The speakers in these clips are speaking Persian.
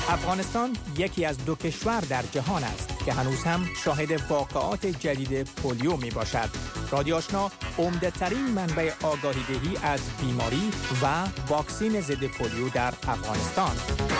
افغانستان یکی از دو کشور در جهان است که هنوز هم شاهد واقعات جدید پولیو می باشد. رادیو آشنا عمده ترین منبع آگاهی دهی از بیماری و واکسین ضد پولیو در افغانستان.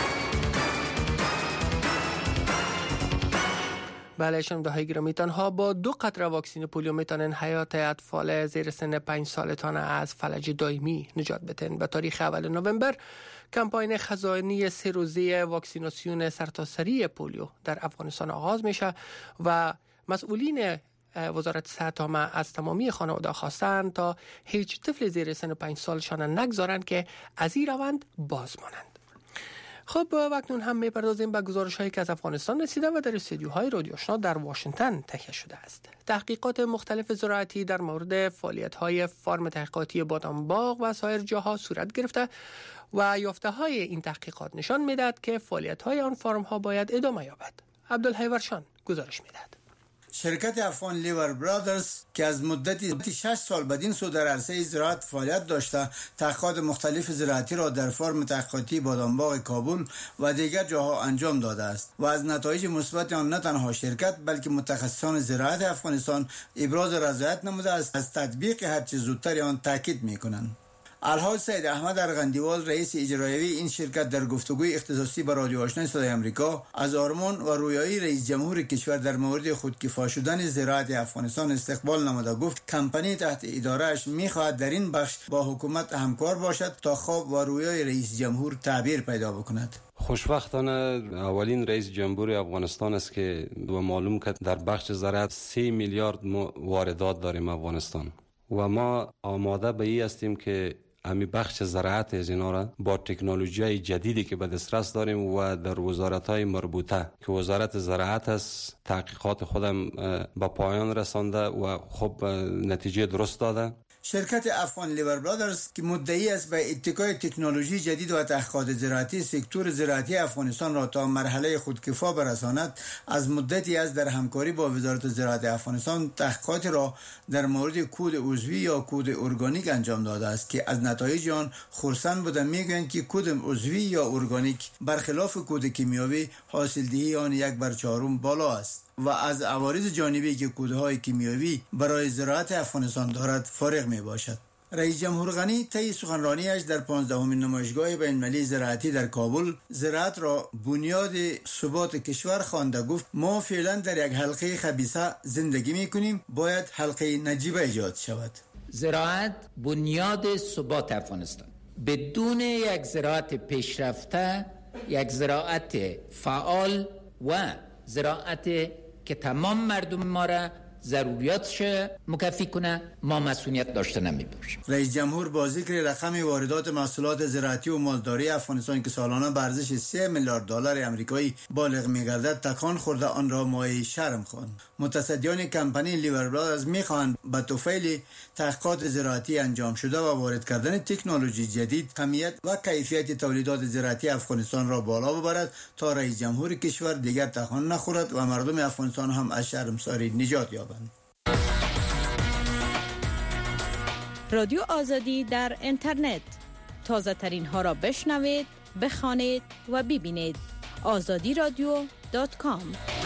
بله شنونده‌های گرامی، تنها با 2 قطره واکسن پولیو میتونن حیات اطفال زیر سن 5 سالتان از فلج دائمی نجات بدن. به تاریخ اول نوامبر کمپاین خزانه 3 روزه واکسیناسیون سرتاسری پولیو در افغانستان آغاز میشه و مسئولین وزارت صحت عامه از تمامی خانواده خواستند تا هیچ طفل زیر سن 5 سالشان نگذارند که از این روند باز مانند. خب اکنون هم میپردازیم به گزارش‌هایی که از افغانستان رسیده و در استودیوهای رادیو آشنا در واشنگتن تهیه شده است. تحقیقات مختلف زراعتی در مورد فعالیت‌های فارم تحقیقاتی بادام باغ و سایر جاها صورت گرفته و یافته‌های این تحقیقات نشان می‌دهد که فعالیت‌های آن فارم‌ها باید ادامه یابد. عبدالحی ورشان گزارش می‌دهد. شرکت افغان لیور برادرز که از مدتی 6 سال بدین سو در عرصه زراعت فعالیت داشته، تحقیقات مختلف زراعتی را در فرم تحقیقاتی بادام باغ کابل و دیگر جاها انجام داده است و از نتایج مثبت آن نه تنها شرکت بلکه متخصصان زراعت افغانستان ابراز رضایت نموده است. از تطبیق هرچه زودتر آن تاکید می‌کنند. الحاج سید احمد ارغندیوال رئیس اجرایی این شرکت در گفتگوی اختصاصی با رادیو آشنا صدای آمریکا از آرمان و رویایی رئیس جمهور کشور در مورد خودکفا شدن زراعت افغانستان استقبال نموده گفت کمپانی تحت اداره‌اش می‌خواهد در این بخش با حکومت همکار باشد تا خواب و رویای رئیس جمهور تعبیر پیدا بکند. خوشبختانه اولین رئیس جمهور افغانستان است که معلوم کرد در بخش زراعت 3 میلیارد واردات داریم افغانستان و ما آماده به این هستیم که امی بخش زراعت از اینا را با تکنولوژی جدیدی که به دسترس داریم و در وزارت‌های مربوطه که وزارت زراعت است تحقیقات خودم به پایان رسانده و خب نتیجه درست داده. شرکت افغان لیور برادرز که مدعی است به اتکای تکنولوژی جدید و تحقیقات زراعتی سکتور زراعتی افغانستان را تا مرحله خودکفا برساند، از مدتی است در همکاری با وزارت زراعت افغانستان تحقیقات را در مورد کود عضوی یا کود ارگانیک انجام داده است که از نتایج آن خرسند بودند. میگویند که کود عضوی یا ارگانیک برخلاف کود کیمیاوی حاصلدهی آن 1/4 بالا است و از عوارض جانبی که کودهای کیمیاوی برای زراعت افغانستان دارد فارغ می باشد. رئیس جمهور غنی طی سخنرانیش در 15مین نمایشگاه بین‌المللی زراعتی در کابل زراعت را بنیاد ثبات کشور خوانده گفت ما فعلا در یک حلقه خبیثه زندگی می‌کنیم، باید حلقه نجیبه ایجاد شود. زراعت بنیاد ثبات افغانستان. بدون یک زراعت پیشرفته، یک زراعت فعال و زراعت که تمام مردم ما را ضروریاتش مکفی کنه، ما مسئولیت داشته نمی‌باشیم. رئیس جمهور با ذکر رقم واردات محصولات زراعتی و مالداری افغانستان که سالانه به ارزش 3 میلیارد دلار آمریکایی بالغ می‌گردد تکان خورده آن را مایه شرم خواند. متصدیان کمپانی لیور برادرز می‌خواهند به طفیل تحقیقات زراعتی انجام شده و وارد کردن تکنولوژی جدید کمیت و کیفیت تولیدات زراعتی افغانستان را بالا ببرد تا رئیس جمهور کشور دیگر تکان نخورد و مردم افغانستان هم از شرمساری نجات یابند. رادیو آزادی در اینترنت، تازه ترین ها را بشنوید، بخوانید و ببینید. azadiradio.com.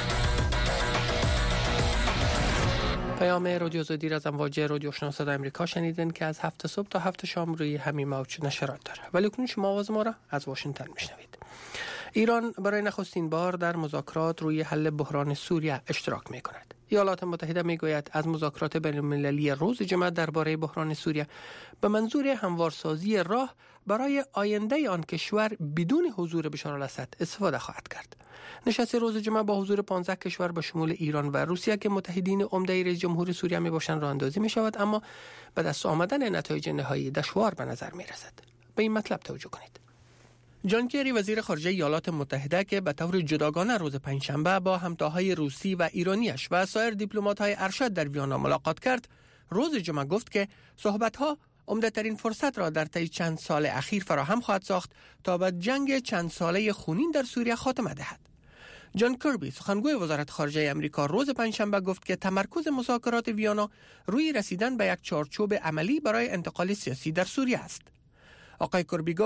پیام رادیو آزادی را از امواج رادیو آشنا صدای آمریکا شنیدین که از 7 صبح تا 7 شام روی همین موج نشرات داره. ولی کنون شما آواز ما را از واشنگتن میشنوید. ایران برای نخستین بار در مذاکرات روی حل بحران سوریه اشتراک می‌کند. ایالات متحده میگوید از مذاکرات بین‌المللی روز جمعه درباره بحران سوریه به منظور هموارسازی راه برای آینده آن کشور بدون حضور بشار الاسد استفاده خواهد کرد. نشست روز جمعه با حضور 15 کشور به شمول ایران و روسیه که متحدین عمده رئیس جمهور سوریه میباشند راه اندازی میشود، اما به دست آمدن نتایج نهایی دشوار به نظر میرسد. به این مطلب توجه کنید. جان کری وزیر خارجه ایالات متحده که به طور جداگانه روز پنجشنبه با همتاهای روسی و ایرانیش و سایر دیپلمات‌های ارشد در ویانا ملاقات کرد، روز جمعه گفت که صحبت‌ها عمده‌ترین فرصت را در طی چند سال اخیر فراهم خواهد ساخت تا به جنگ چند ساله خونین در سوریه خاتمه دهد. جان کربی سخنگوی وزارت خارجه آمریکا روز پنجشنبه گفت که تمرکز مذاکرات ویانا روی رسیدن به یک چارچوب عملی برای انتقال سیاسی در سوریه است. آقای کربی گفت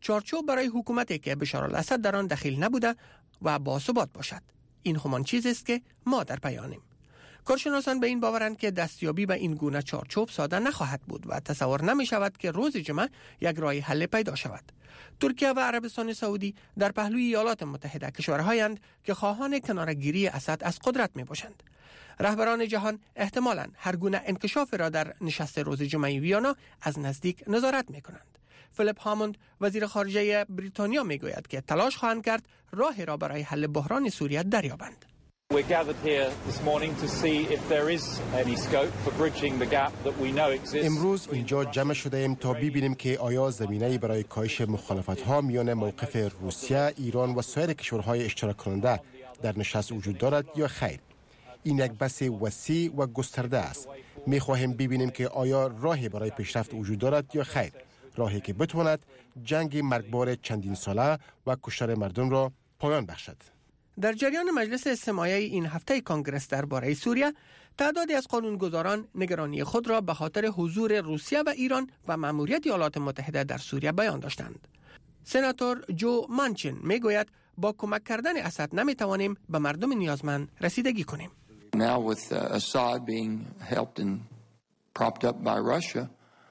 چارچوب برای حکومتی که بشار الاسد در آن دخیل نبوده و باثبات باشد. این همان چیزی است که ما در پیانیم. کارشناسان به این باورند که دستیابی به این گونه چارچوب ساده نخواهد بود و تصور نمی شود که روز جمعه یک راه حل پیدا شود. ترکیه و عربستان سعودی در پهلوی ایالات متحده کشورهایند که خواهان کناره‌گیری اسد از قدرت می باشند. رهبران جهان احتمالاً هر گونه انکشاف را در نشست روز جمعه ویانا از نزدیک نظارت می کنند. فیلیپ هاموند وزیر خارجه بریتانیا می گوید که تلاش خواهند کرد راهی را برای حل بحران سوریه دریابند. We're gathered here this morning to see if there is any scope for bridging the gap that we know exists. امروز اینجا جمع شده ایم تا ببینیم که آیا زمینه‌ای برای کاهش مخالفت‌ها میان موقف روسیه، ایران و سایر کشورهای اشتراک کننده در نشست وجود دارد یا خیر. این یک بحث وسیع و گسترده است. می‌خواهیم ببینیم که آیا راهی برای پیشرفت وجود دارد یا خیر. راهی که بتواند جنگ مرگبار چندین ساله و کشتار مردم را پایان بخشد. در جریان مجلس استماعی این هفته کنگرس درباره سوریه، تعدادی از قانونگذاران نگرانی خود را به خاطر حضور روسیه و ایران و مأموریت ایالات متحده در سوریه بیان داشتند. سناتور جو مانچین میگوید با کمک کردن اسد نمیتوانیم به مردم نیازمند رسیدگی کنیم. Now with Assad being helped and propped up by Russia,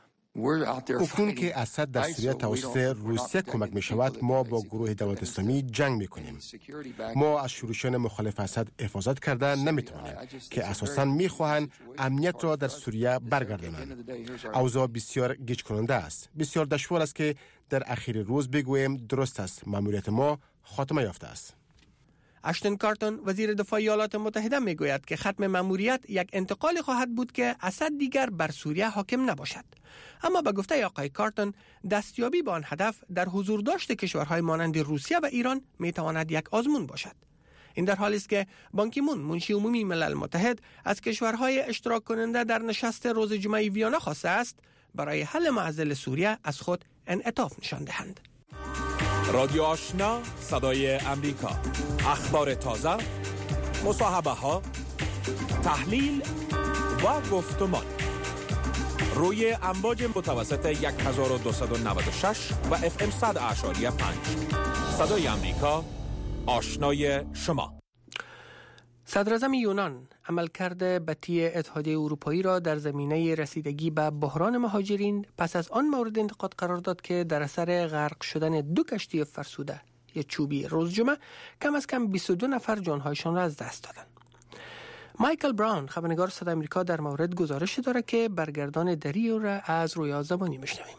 اکنون که اسد در سوریه توسط روسیه کمک می شود، ما با گروه دولت اسلامی جنگ می کنیم. ما از شورشیان مخالف اسد حفاظت کرده نمی توانیم که اساساً می خواهند امنیت را در سوریه برگردانند. اوضاع بسیار گیج کننده است. بسیار دشوار است که در اخیر روز بگوییم درست است مأموریت ما خاتمه یافته است. اشتون کارتون وزیر دفاع ایالات متحده میگوید که ختم مأموریت یک انتقال خواهد بود که اسد دیگر بر سوریه حاکم نباشد. اما به گفته آقای کارتون، دستیابی به آن هدف در حضور داشت کشورهای مانند روسیه و ایران میتواند یک آزمون باشد. این در حالی است که بان کی مون منشی عمومی ملل متحد از کشورهای اشتراک کننده در نشست روز جمعه ویانا خواسته است برای حل معضل سوریه از خود انعطاف نشان دهند. رادیو آشنا، صدای امریکا، اخبار تازه، مصاحبه ها، تحلیل و گفتمان روی امواج متوسط 1296 و FM 100.5. صدای امریکا، آشنای شما. صدراعظم یونان عملکرد بطی اتحادیه اروپایی را در زمینه رسیدگی به بحران مهاجرین پس از آن مورد انتقاد قرار داد که در اثر غرق شدن 2 کشتی فرسوده یا چوبی روز جمعه کم از کم 22 نفر جانهایشان را از دست دادند. مایکل براون خبرنگار صدای امریکا در مورد گزارش دارد که برگردان دری را از رویا زبانی میشنویم.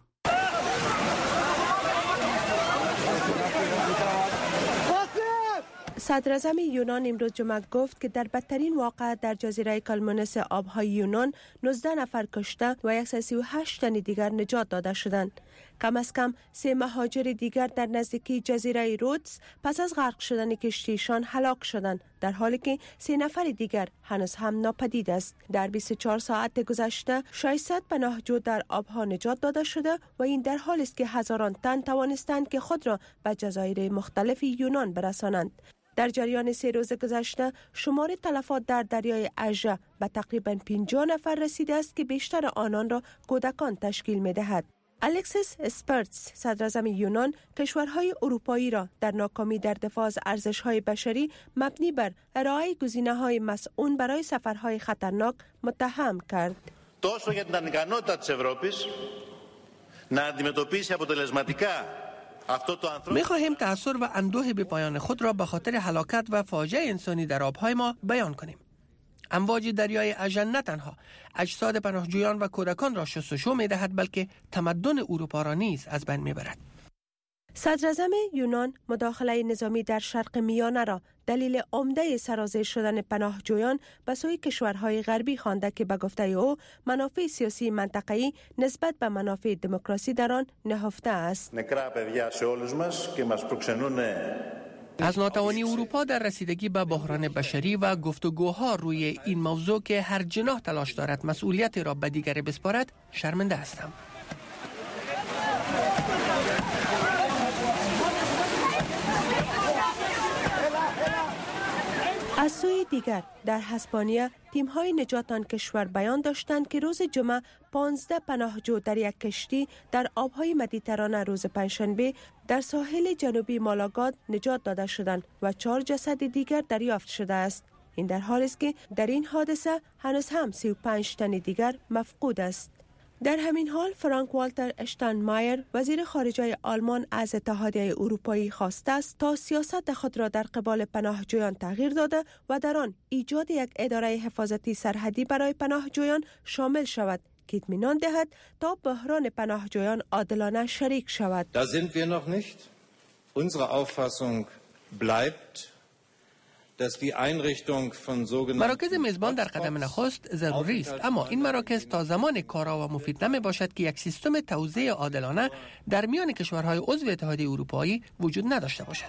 صدراعظم یونان امروز جمعه گفت که در بدترین واقعه در جزیره کالمونس آبهای یونان 19 نفر کشته و 138 تن دیگر نجات داده شدند. کم از کم 3 مهاجر دیگر در نزدیکی جزیره رودز پس از غرق شدن کشتیشان هلاک شدند، در حالی که 3 نفر دیگر هنوز هم ناپدید است. در 24 ساعت گذشته 600 پناهجو در آبها نجات داده شده و این در حالی است که هزاران تن توانستند که خود را به جزایر مختلف یونان برسانند. در جریان 3 روز گذشته شمار تلفات در دریای اژه به تقریباً 50 نفر رسیده است که بیشتر آنان را کودکان تشکیل می‌دهد. الکسیس اسپرتس صدراعظم یونان کشورهای اروپایی را در ناکامی در دفاع از ارزش‌های بشری مبنی بر ارائه گزینه‌های مسئول برای سفرهای خطرناک متهم کرد. τόσο για την ανικανότητα της Ευρώπης να αντιμετωπίσει αποτελεσματικά می خواهیم تأثیر و اندوه به پایان خود را به خاطر هلاکت و فاجعه انسانی در آبهای ما بیان کنیم. امواج دریای اژه نه تنها اجساد پناهجویان و کودکان را شستشو می دهد بلکه تمدن اروپا را نیز از بین می برد. صدراعظم یونان مداخله نظامی در شرق میانه را دلیل عمده سرازیر شدن پناهجویان به سوی کشورهای غربی خوانده که به گفته او منافع سیاسی منطقه‌ای نسبت به منافع دموکراسی در آن نهفته است. از ناتوانی اروپا در رسیدگی به بحران بشری و گفتگوها روی این موضوع که هر جناح تلاش دارد مسئولیت را به دیگری بسپارد شرمنده هستم. از سوی دیگر در اسپانیا تیم‌های نجات آن کشور بیان داشتند که روز جمعه 15 پناهجو در یک کشتی در آبهای مدیترانه روز پنجشنبه در ساحل جنوبی مالاگا نجات داده شدند و 4 جسد دیگر دریافت شده است. این در حالی است که در این حادثه هنوز هم 35 تن دیگر مفقود است. در همین حال فرانک والتر اشتاینمایر وزیر خارجه آلمان از اتحادیه اروپایی خواسته است تا سیاست خود را در قبال پناهجویان تغییر داده و در آن ایجاد یک اداره حفاظتی سرحدی برای پناهجویان شامل شود که اطمینان دهد تا بحران پناهجویان عادلانه شریک شود. Da sind wir noch nicht. Unsere Auffassung bleibt, مراکز میزبان در قدم نخست ضروری است، اما این مراکز تا زمان کارا و مفید نمی باشد که یک سیستم توزیع عادلانه در میان کشورهای عضو اتحادیه اروپایی وجود نداشته باشد.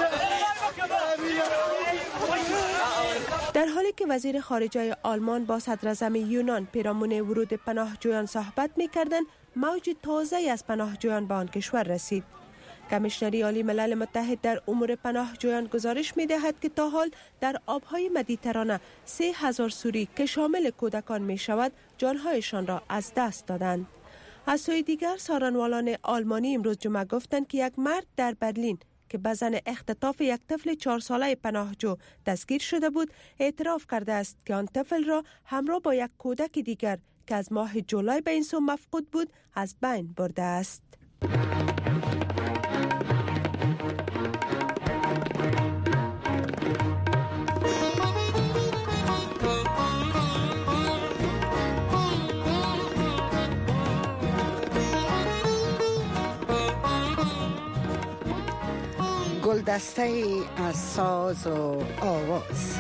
در حالی که وزیر خارجه آلمان با صدراعظم یونان پیرامون ورود پناهجویان صحبت می‌کردند، موج تازه‌ای از پناهجویان به آن کشور رسید. کمیشنری عالی ملل متحد در امور پناهجویان گزارش می‌دهد که تا حال در آبهای مدیترانه 3000 سوری که شامل کودکان می‌شود جانهایشان را از دست دادند. از سوی دیگر سارنوالان آلمانی امروز جمعه گفتند که یک مرد در برلین که به زن اختطاف یک طفل 4 ساله پناهجو دستگیر شده بود اعتراف کرده است که آن طفل را همراه با یک کودک دیگر که از ماه جولای به این سو مفقود بود از بین برده است. گلدسته از ساز و آواز.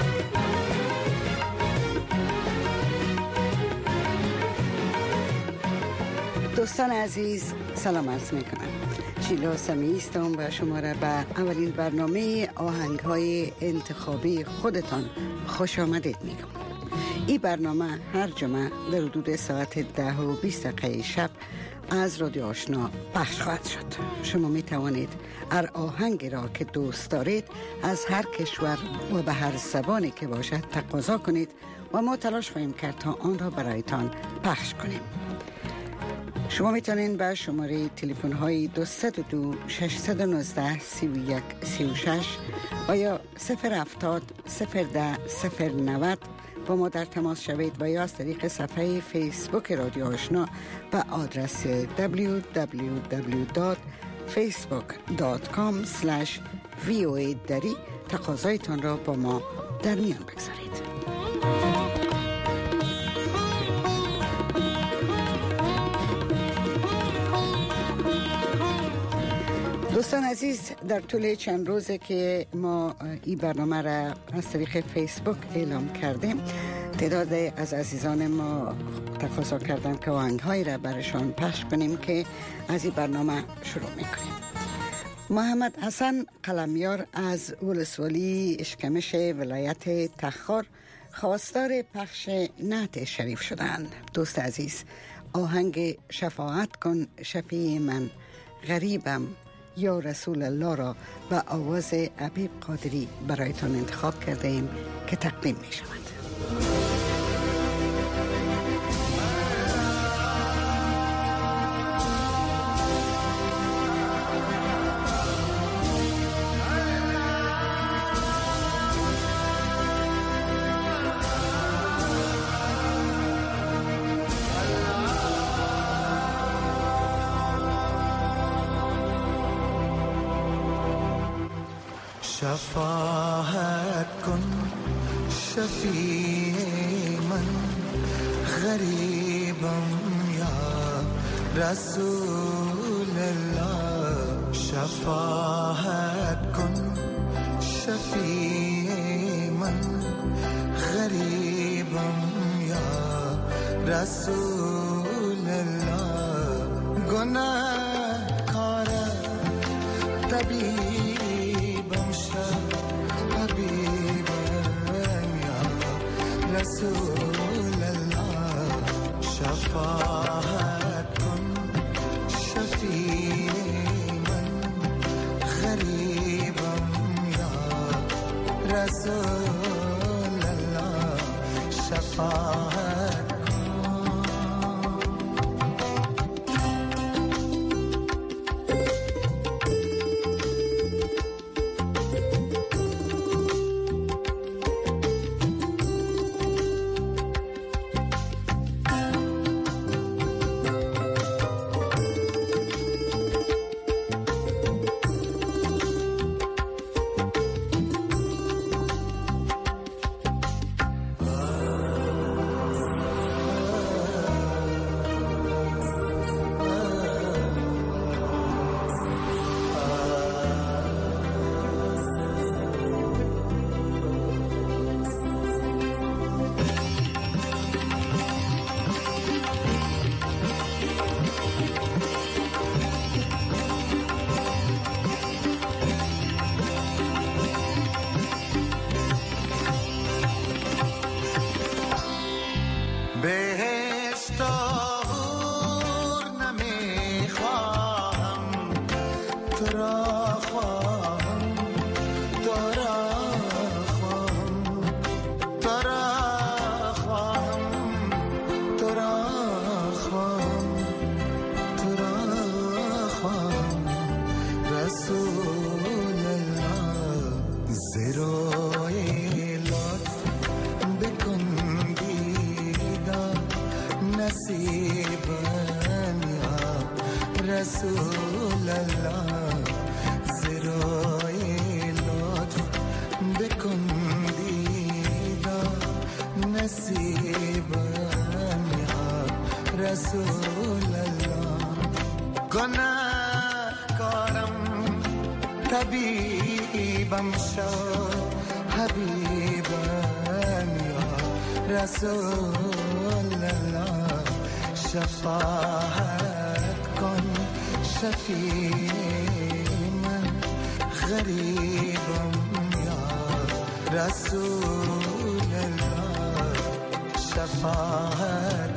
دوستان عزیز سلام عرض می کنم. شیلا سمیعی هستم و شما را به اولین برنامه آهنگ‌های انتخابی خودتان خوش آمدید میگم. این برنامه هر جمعه در حدود ساعت 10:20 شب از رادیو آشنا پخش خواهد شد. شما می توانید هر آهنگی را که دوست دارید از هر کشور و به هر زبانی که باشد تقاضا کنید و ما تلاش خواهیم کرد تا آن را برایتان پخش کنیم. شما می توانید به شماره تلفن های 202 619 31 36 و یا 070 010 090 با ما در تماس شوید و یا از طریق صفحه فیسبوک رادیو آشنا به آدرس www.facebook.com/voa دری تقاضایتان را با ما در میان بگذارید. دوستان عزیز، در طول چند روزه که ما این برنامه را از طریق فیسبوک اعلام کردیم، تعداد از عزیزان ما تقاضا کردن که آهنگ‌هایی را برشان پخش کنیم که از این برنامه شروع میکنیم. محمد حسن قلمیار از ولسوالی اشکمش ولایت تخار خواستار پخش نعت شریف شدند. دوست عزیز، آهنگ شفاعت کن شفیع من غریبم یا رسول الله را به آواز حبیب قادری برایتان انتخاب کرده ایم که تقدیم می شود. شفاعت کن شفیع من غریبم یا رسول الله. شفاعت کن شفیع من غریبم یا رسول الله. گناه کار طبیب رسول الله. شفاعت کن شفیع من غریبم یا رسول الله شفاعت رسول الله زرای لطف بکن دیدا نصیبم یا رسول الله گناهکارم طبیبم شو حبیبم یا رسول الله شفاعت کن شفیع من غریبم یا رسول الله شفاعت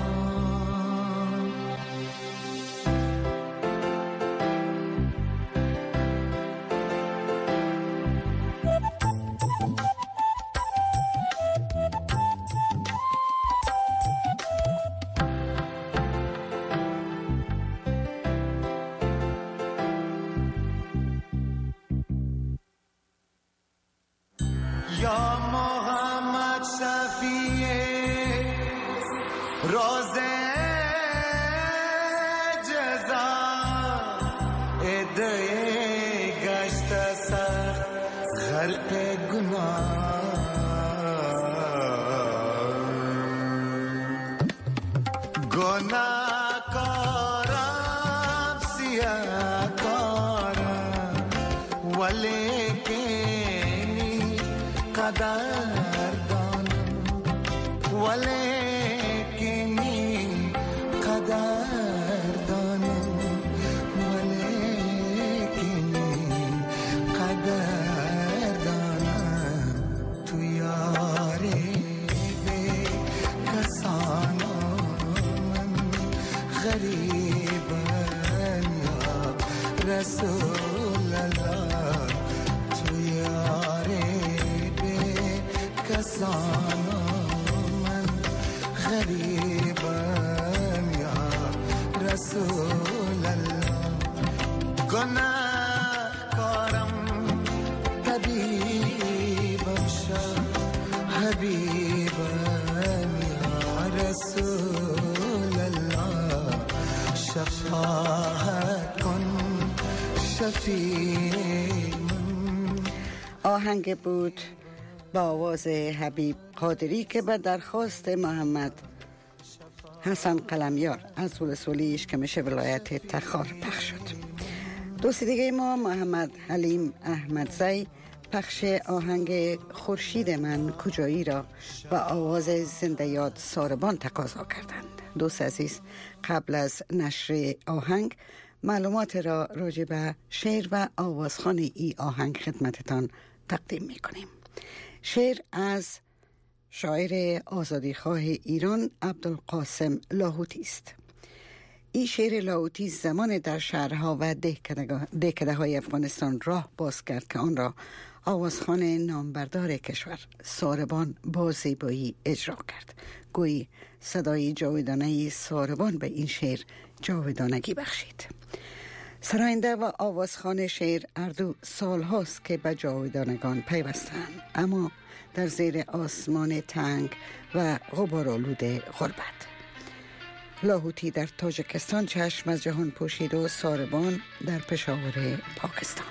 یا محمد شفیع روز جزا عده گشت سخت غرق گناهکارم سیاهکارم ولیکنی قدردانم ولیکنی قدردانم ولیکنی قدردانم تو یاری به کسانم من غریبم یا رسول الله تو یاری من غریبم یا رسول الله گناهکارم طبیبم شو حبیبم یا رسول الله شفاعت کن شفیع من. آهنگ بود با آواز حبیب قادری که به درخواست محمد حسن قلمیار از ولسوالی اشکمش ولایت تخار پخش شد. دوست دیگه ما محمد حلیم احمدزی پخش آهنگ خورشید من کجایی را با آواز زنده یاد ساربان تقاضا کردند. دوست عزیز، قبل از نشر آهنگ معلومات را راجع به شعر و آوازخوان ای آهنگ خدمتتان تقدیم میکنیم. شعر از شاعر آزادیخواه ایران عبدالقاسم لاهوتی است. این شعر لاهوتی زمان در شهرها و دهکده های افغانستان راه باز کرد که آن را آوازخوان نامبردار کشور ساربان با زیبایی اجرا کرد. گویی صدای جاودانه ساربان به این شعر جاودانگی بخشید. سراینده و آوازخوان شعر اردو سال هاست که به جاودانگان پیوستند، اما در زیر آسمان تنگ و غبارآلود غربت. لاهوتی در تاجیکستان چشم از جهان پوشید و ساربان در پشاور پاکستان.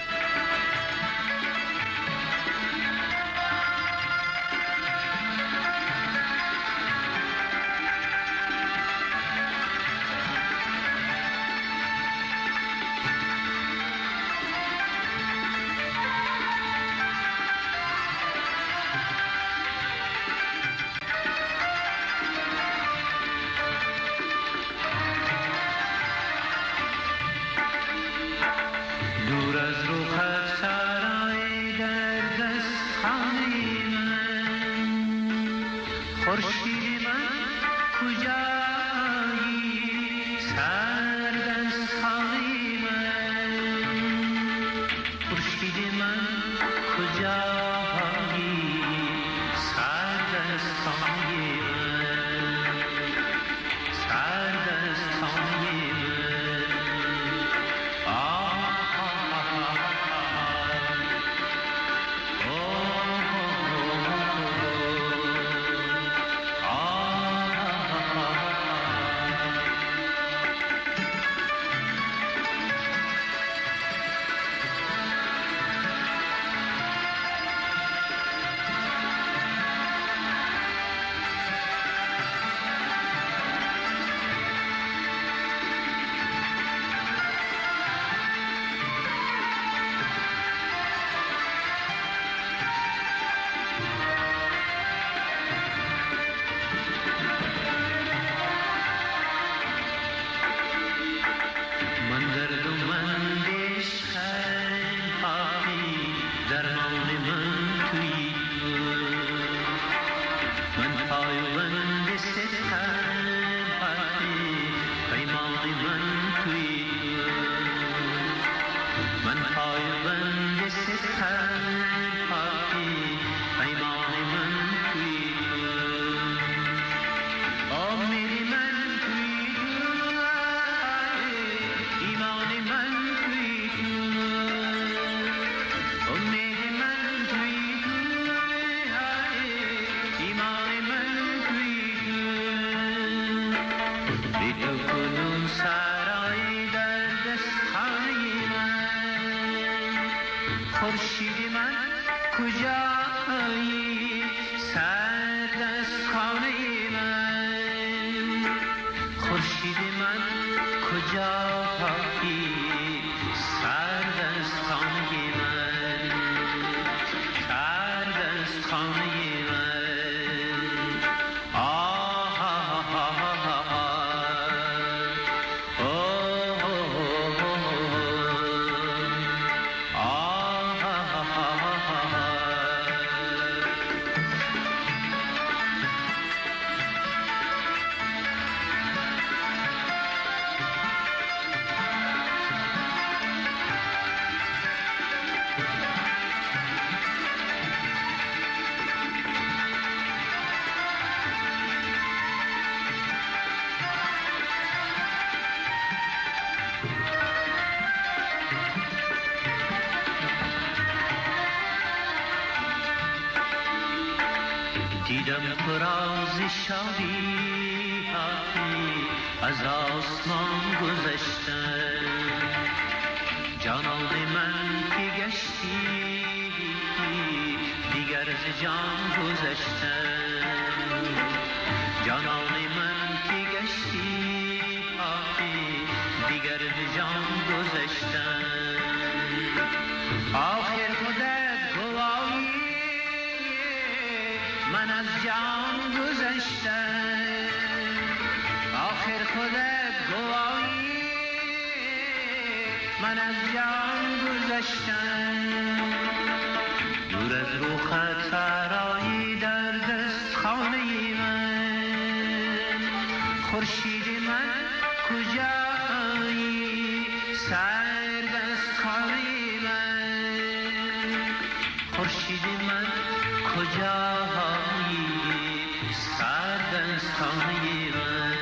دیدم فراز شادی از آسمان گذشتن، جانان من که گشتی دیگر از جان گذشتن، جانان من که گشتی دیگر از جان گذشتن. آخر خودت گواهی من از جان گذشتم، آخر خودت گواهی من از جان گذشتم. دور از روخت سرایی در دست خانه من، خورشید من کجایی سر دست خانه من. کجایی سرد از خانه من.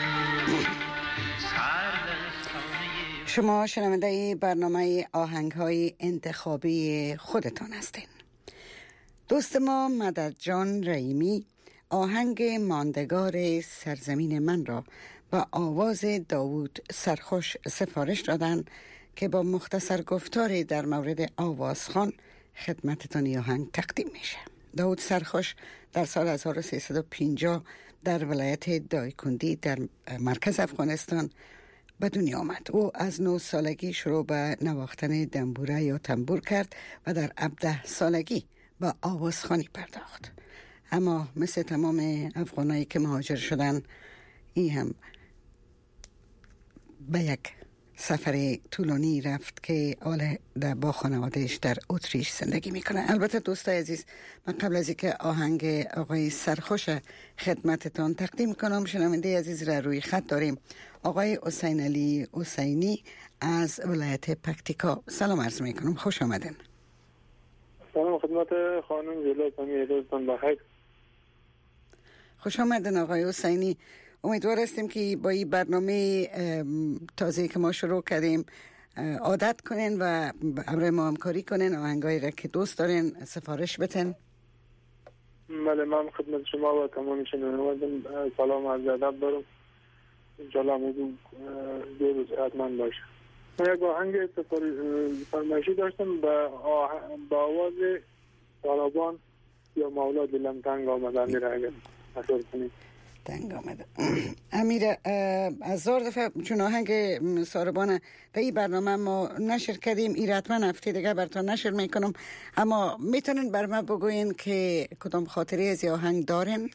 شما شنونده برنامه آهنگ‌های انتخابی خودتان هستین. دوست ما مددجان رحیمی آهنگ ماندگار سرزمین من را با آواز داوود سرخوش سفارش دادند که با مختصر گفتاری در مورد آوازخوان خدمتتان آهنگ تقدیم میشه. داوود سرخوش در سال 1350 در ولایت دایکندی در مرکز افغانستان به دنیا آمد. او از 9 سالگی شروع به نواختن دنبوره یا تنبور کرد و در 17 سالگی به آوازخوانی پرداخت. اما مثل تمام افغانایی که مهاجر شدن، این هم به یک سفر طولانی رفت که حالا با خانوادهش در اتریش زندگی میکنه. البته دوستای عزیز، من قبل از اینکه آهنگ آقای سرخوش خدمتتان تقدیم کنم، شنونده عزیز را روی خط داریم. آقای حسین علی حسینی از ولایت پکتیکا. سلام عرض میکنم، خوش آمدین. سلام خدمت خانم جلال سمی، روزتان بخیر. خوش آمدین آقای حسینی. امیدوار هستیم که با این برنامه تازه که ما شروع کردیم عادت کنین و امر ما همکاری کنین، آهنگایی را که دوست دارین سفارش بتن. بله، من خدمت شما و تمام شنوندگان سلام و عرض ادب دارم. انشاءالله موضوع دو روز حتما باشه. من یک آهنگ فرمایشی داشتم با آواز طالبان یا مولا دلم تنگ آمد. امیر اگر اصول کنید تنگ آمده. امیر، از دفعه چون آهنگ ساربان در این برنامه ما نشر کردیم، این حتما هفته دیگه براتون نشر میکنم، اما میتونین بر من بگوین که کدام خاطره از این آهنگ دارین؟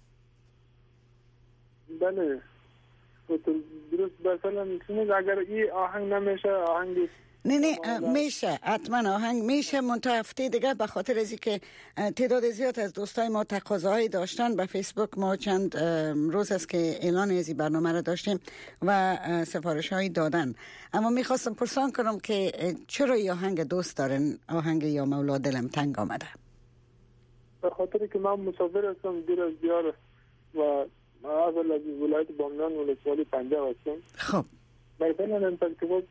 بله درست. مثلا اگر این آهنگ نمیشه، آهنگ نه میشه، حتما آهنگ میشه، منتها هفته دیگه به خاطر از اینکه تعداد زیاد از دوستای ما تقاضاهایی داشتن به فیسبوک، ما چند روز است که اعلان از این برنامه را داشتیم و سفارش‌هایی دادن، اما میخواستم پرسان کنم که چرا این آهنگ دوست دارن، آهنگ یا مولا دلم تنگ آمده؟ به خاطر که من مسافر هستم دور از دیار و اول از ولایت بامیان ولسوالی پنجاب هستم. خب مثلا این ترکیبات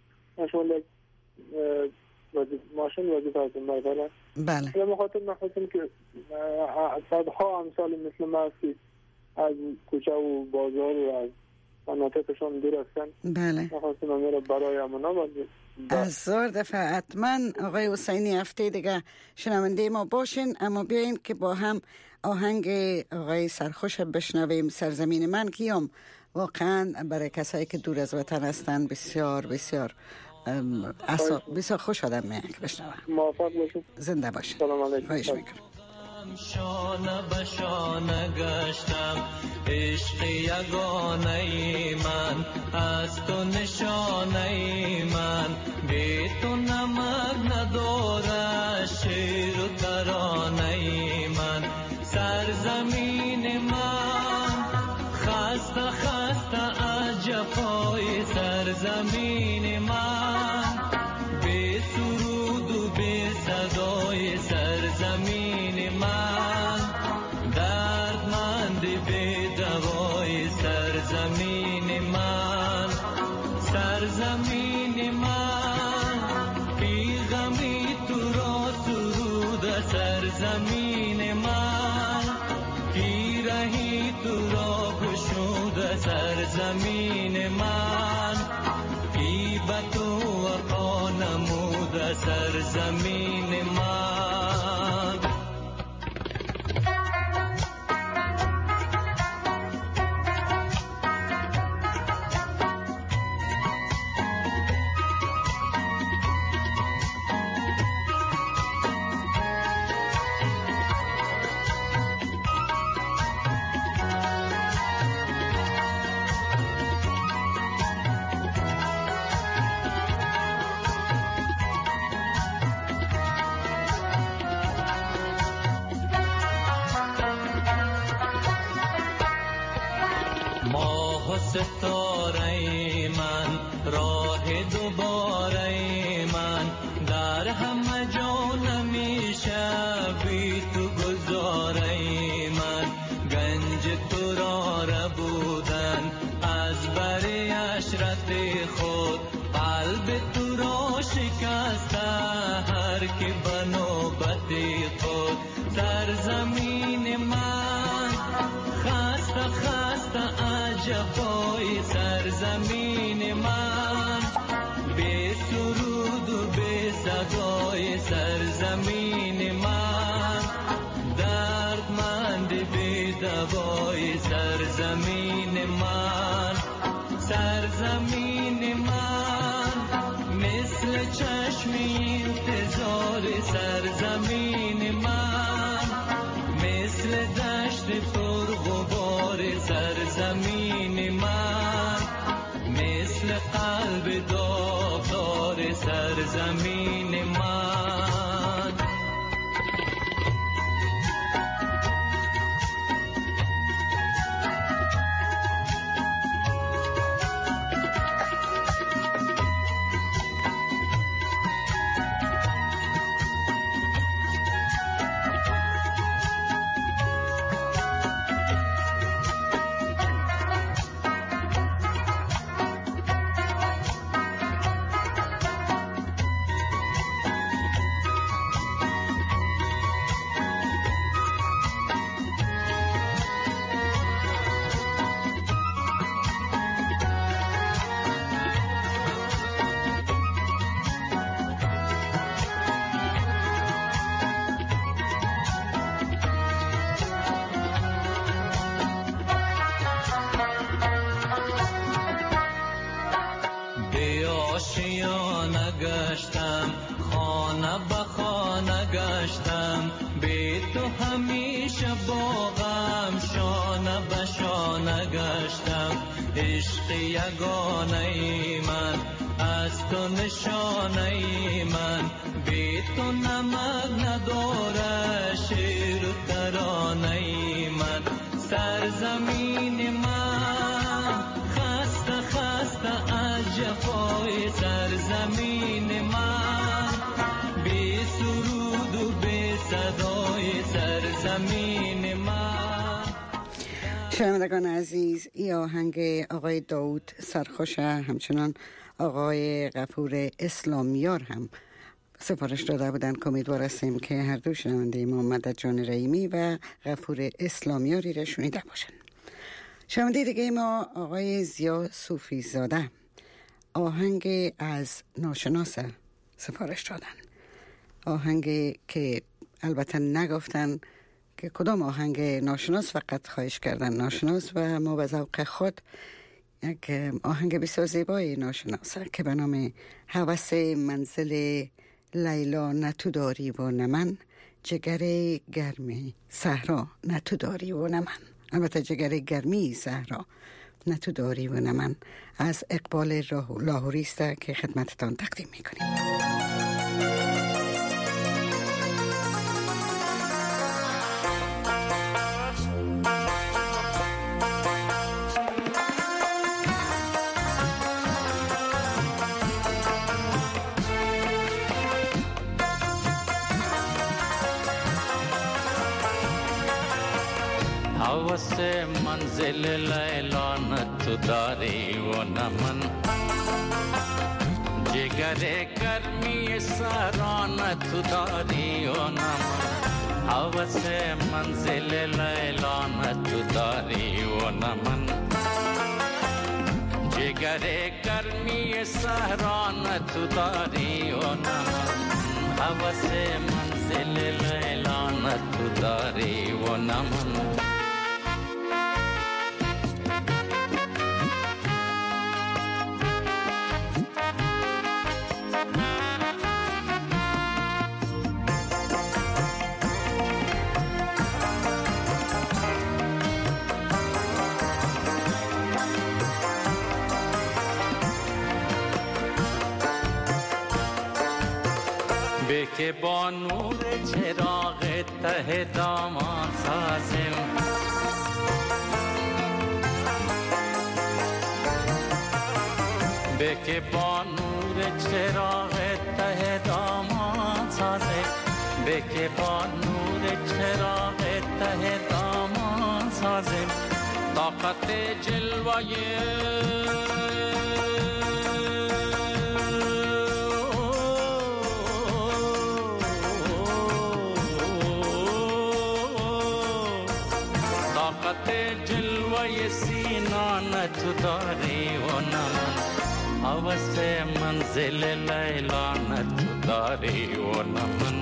ماشین وظیفه هستم مثلا. بله. به خاطر من خواستم که صدها امثال مثل ما از کوچه و بازار و از مناطقشان دور هستن. بله. من خواستم امیر برای امونا از زار دفعه حتما آقای حسینی هفته دیگه شنونده ما باشین، اما بیاین که با هم آهنگ آقای سرخوش بشنویم، سرزمین من، کیم واقعا برای کسایی که دور از وطن هستن بسیار بسیار بسیار خوش آدم میاد بشنوم. موفق باشید. زنده باشید. سلام علیکم. خواهش میکنم. شانه به شانه گشتم، عشق یگانه من از تو نشانه من، بی تو نمک نداره شعر و ترانه من، سرزمین من خسته خسته از جفای سرزمین من، بی سرود و بی صدای سرزمین من، دردمند بی دوای سرزمین من، سرزمین من بی غمی تو را سرود سرزمین من، پیرهی تو را گشود سرزمین من، بی به تو وفا نمود سرزمین من. ستاره من راه دوباره من، در همه جا نمیشه بی تو گل هر که بنوبت خود سرزمین من خسته خسته عجبای سرزمین من بی سرود و بی صدای سرزمین من دردمند بی دوای سرزمین من سرزمین من مثل چشم انتظار سرزمین من مثل دشت پرغبار سرزمین من مثل قلب داغدار سرزمین من گشتم خانه به خانه گشتم بی تو همیشه با غم شانه به شانه گشتم عشق یگانه ای من از تو نشانه ای من بی تو نمک نداره شعر و ترانه ای من سرزمین من خسته خسته عجبای سرزمین من بی سرود و بی صدای سرزمین من. شنوندگان عزیز، این آهنگ آقای داود سرخوش، همچنان آقای غفور اسلامیار هم سفارش داده بودن که امیدوار هستیم که هر دو شنونده ما مدد جان رحیمی و غفور اسلامیاری را شنیده باشن. شنونده دیگه ما آقای زیا صوفی زاده آهنگ از ناشناس سفارش دادن، آهنگ که البته نگفتن که کدام آهنگ ناشناس، فقط خواهش کردن ناشناس و ما به ذوق خود یک آهنگ بسیار زیبای ناشناس که به نام هوس منزل لیلا نتو داری و نمن جگر گرمی صحرا نتو داری و نمن. البته جگر گرمی صحرا نتو داری و نمن از اقبال لاهوری است که خدمتتان تقدیم میکنیم. هوس منزل لیلا نتو داری و نمن جگر گرمی صحرا نتو داری و نمن هوس منزل لیلا نتو داری و نمن جگر گرمی صحرا نتو داری و نمن هوس منزل لیلا نتو داری و نمن که با نور چراغ ته دامان سازم به که با نور چراغ ته دامان سازم به که با نور چراغ ته دامان سازم طاقت جلوه سینان تو داری و نمن حوث منزل لیلان تو داری و نمن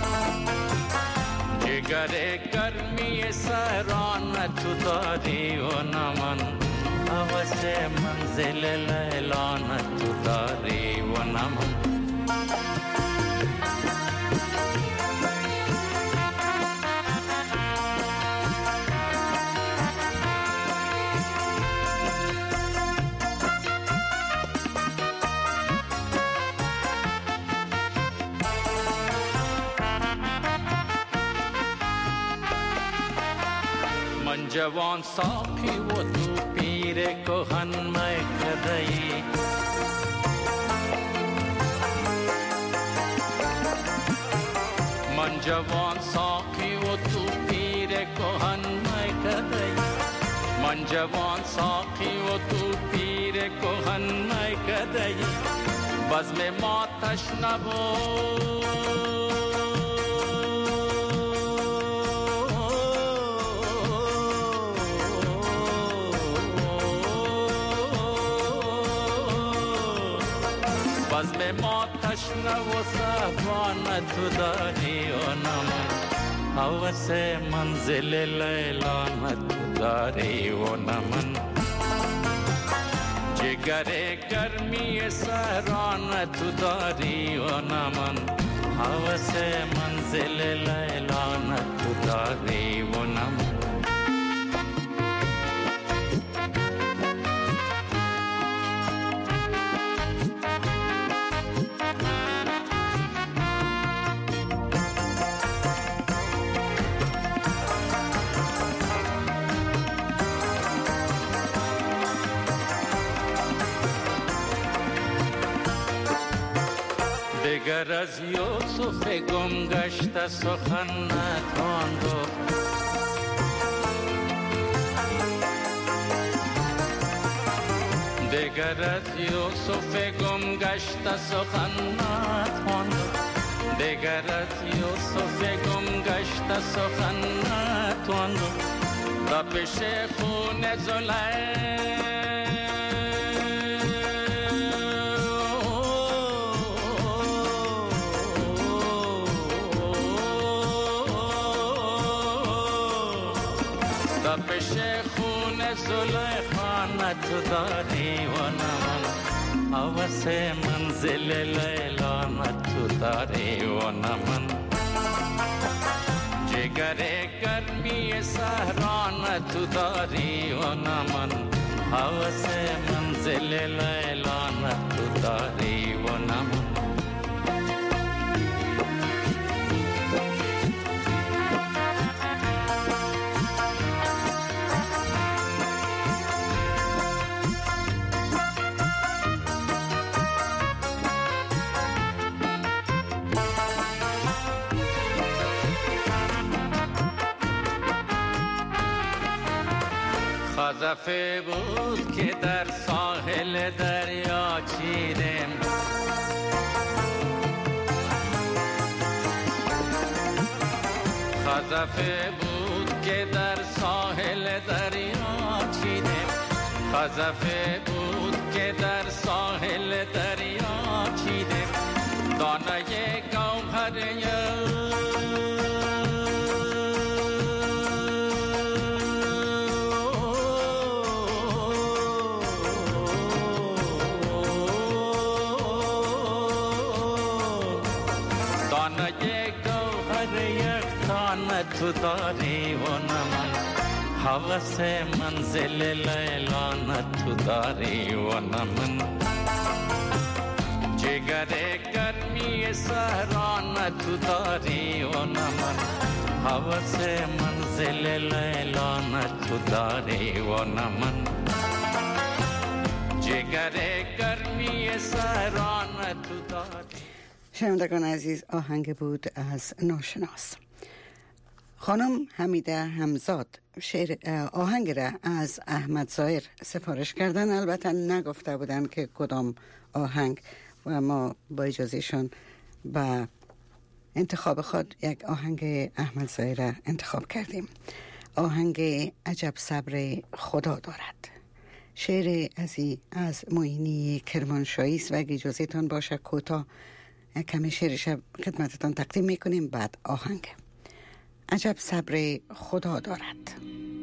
جگر گرمی سران تو داری و نمن حوث منزل لیلان تو داری و نمن جوان ساقی و تو پیر کهن میکده‌ای من جوان ساقی و تو پیر کهن میکده‌ای من جوان ساقی و تو پیر کهن میکده‌ای بزم ما تشنه بود بزم ما تشنه و صحبان تو داری و نمن حوث منزل لیلان تو داری و نمن جگر گرمی سهران تو داری و نمن حوث منزل لیلان تو داری و نمن دگر از یوسف گم گشته سخن نتوان گفت دگر از یوسف گم گشته سخن نتوان گفت دگر از یوسف گم گشته سخن نتوان گفت تا پیش خون زلیخا پیش خون زلیخا تو داری و نمن حوث منزل لیلان تو داری و نمن جگر گرمی سهران تو داری و نمن حوث منزل لیلان تو داری و نمن خزفه بود که در ساحل دریا چیدم خزفه بود که در ساحل دریا چیدم خزفه بود که در ساحل دریا چیدم دانه گوهر تو داری و نمن حوث منزل لیلان تو داری و نمن جگر گرمی سهران تو داری و نمن حوث منزل لیلان تو داری و نمن جگر گرمی سهران تو داری. شنوندگان عزیز، آهنگ بود از ناشناس. خانم حمیده حمزاد آهنگ را از احمد ظاهر سفارش کردن، البته نگفته بودن که کدام آهنگ و ما با اجازهشان با انتخاب خود یک آهنگ احمد ظاهر را انتخاب کردیم. آهنگ عجب صبر خدا دارد. شعر از معینی کرمانشاهی است و اگه اجازهتان باشه کوتاه کمی شعرش خدمتتان تقدیم میکنیم بعد آهنگ. عجب صبر خدا دارد.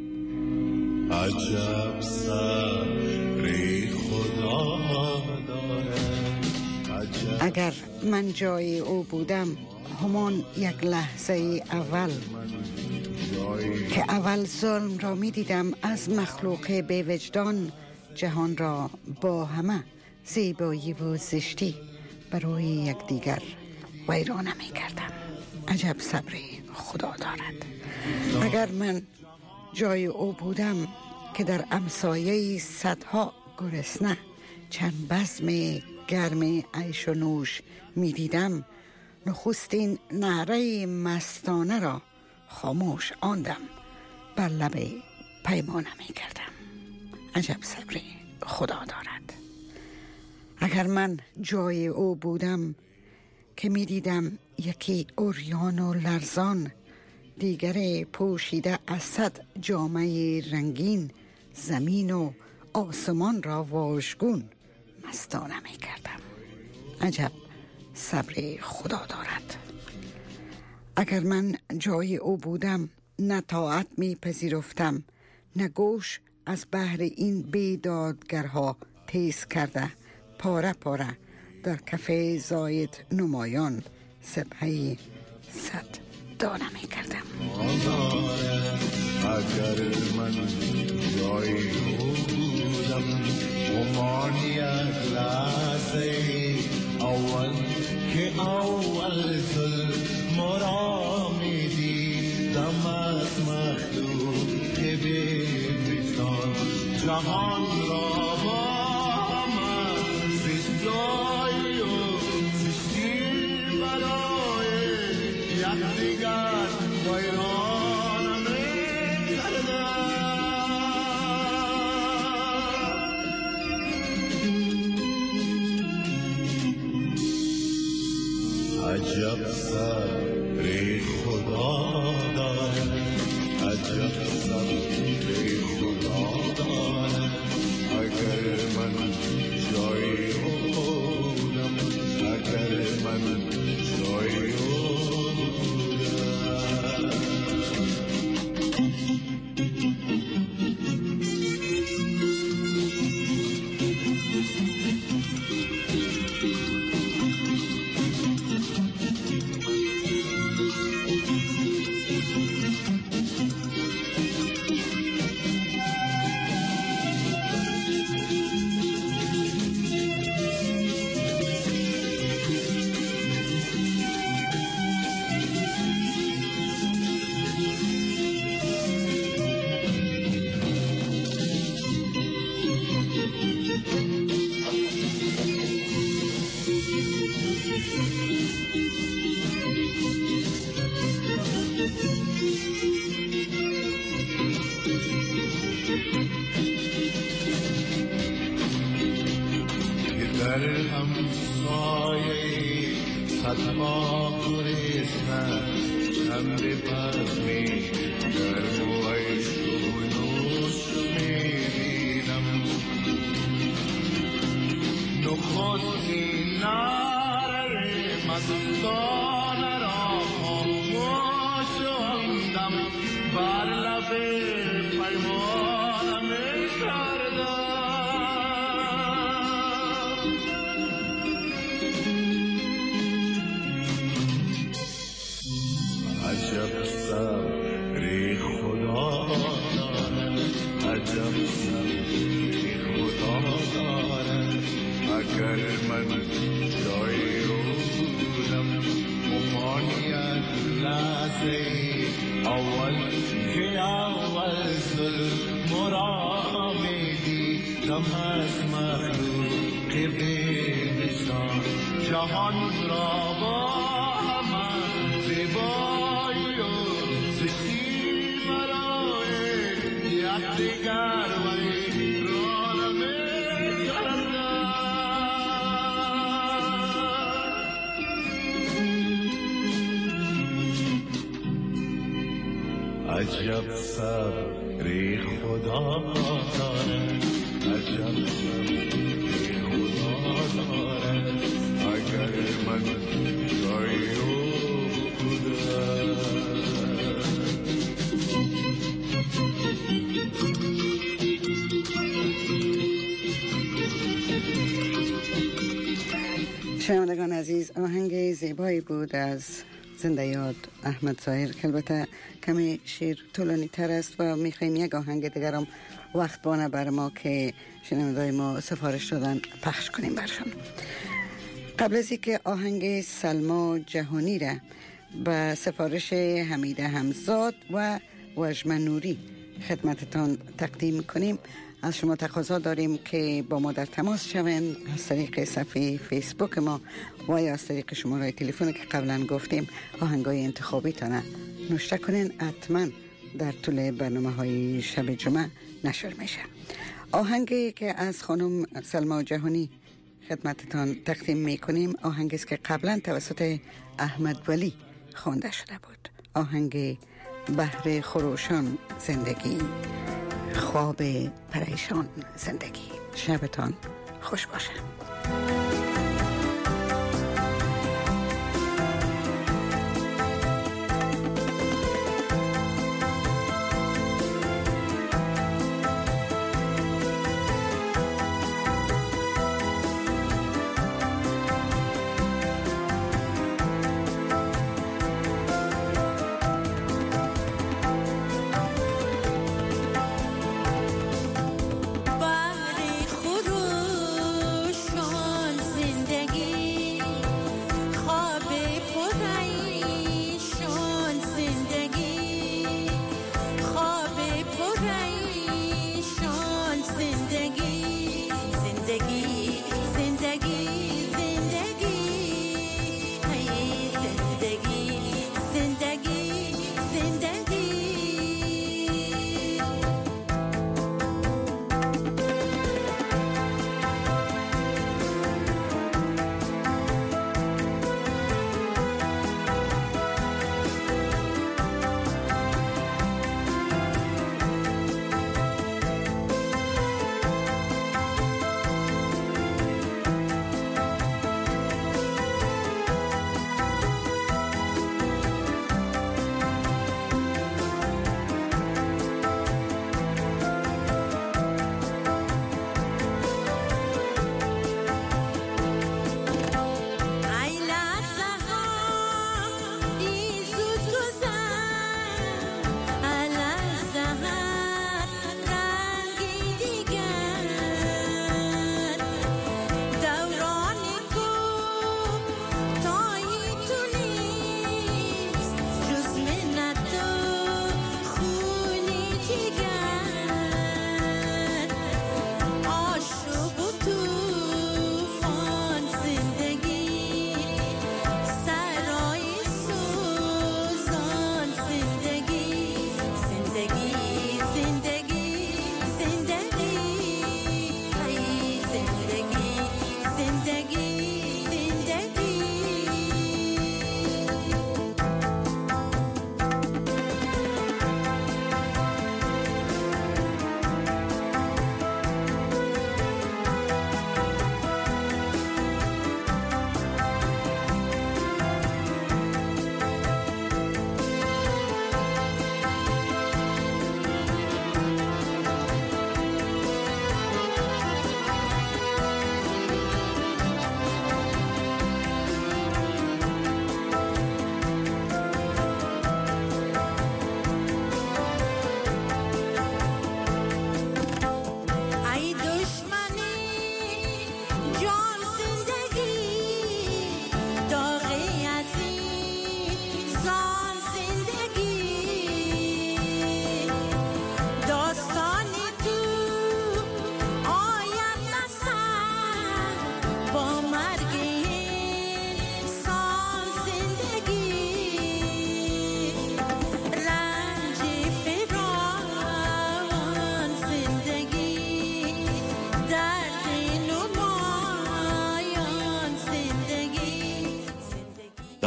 عجب صبر خدا دارد. اگر من جای او بودم همان یک لحظه اول که اول ظلم را می دیدم از مخلوق بی وجدان، جهان را با همه زیبایی و زشتی برای یکدیگر ویرانه می کردم. عجب صبر خدا دارد. اگر من جای او بودم که در امسایه صدها گرسنه چند بزم گرم عیش و نوش می دیدم، نخستین نعره مستانه را خاموش آندم، بر لب پیمانه می کردم. عجب صبر خدا دارد. اگر من جای او بودم که می دیدم یکی عریان و لرزان، دیگر پوشیده از 100 جامه رنگین، زمین و آسمان را واژگون مستانه می کردم. عجب صبر خدا دارد. اگر من جای او بودم نه طاعت می پذیرفتم، نه گوش از بحر این بیدادگرها تیز کرده، پاره پاره در کفه زاید نمایان سبحه 100 دانه می کردم. اگر من جای او بودم همان یک لحظه اول که اول ظلم را می دیدم از مخلوق بی وجدان، جهان را با من زشتای و زشتی برای یکدیگر ویران می کردم. عجب صبر خدا دارد. عجب صبر خدا دارد. اگر من جای او بودم، اگر من جای او در همسایه صدها گرسنه چند بزمی گرم و عیش و نوش می‌بینم، نخستین نعره مستانه را خاموش آندم، بر لب پیمانه می‌کردم. عجب صبر خدا دارد. عجب صبر خدا دارد. اگر من جای او بودم همان یک لحظه اول که اول ظلم را می‌دیدم از مخلوق بی نشان، جهان را با من زیبایی و زشتی برای یکدیگر ویران می‌کردم. عجب صبری خدا دارد عجب صبری خدا دارد اگر من جای او بودم. شنوندگان عزیز، آهنگ زیبایی بود از زنده یاد احمد ظاهر که البته کمی شیر طولانی تر است و میخواییم یک آهنگ دیگر هم وقت بانه بر ما که شنوندای ما سفارش دادن پخش کنیم برشان. قبل از اینکه آهنگ سلما جهانی را به سفارش حمیده همزاد و وجمه نوری خدمتتان تقدیم کنیم، از شما تقاضا داریم که با ما در تماس شوین از طریق صفحه فیسبوک ما و یا از طریق شماره تلفن که قبلا گفتیم آهنگای انتخابی تانه نوشته کنین، حتما در طول برنامه های شب جمعه نشر میشه. آهنگی که از خانم سلما جهانی خدمتتان تقدیم میکنیم آهنگی است که قبلا توسط احمد ولی خوانده شده بود. آهنگ بحر خروشان زندگی، خواب پریشان زندگی. شبتان خوش باشه.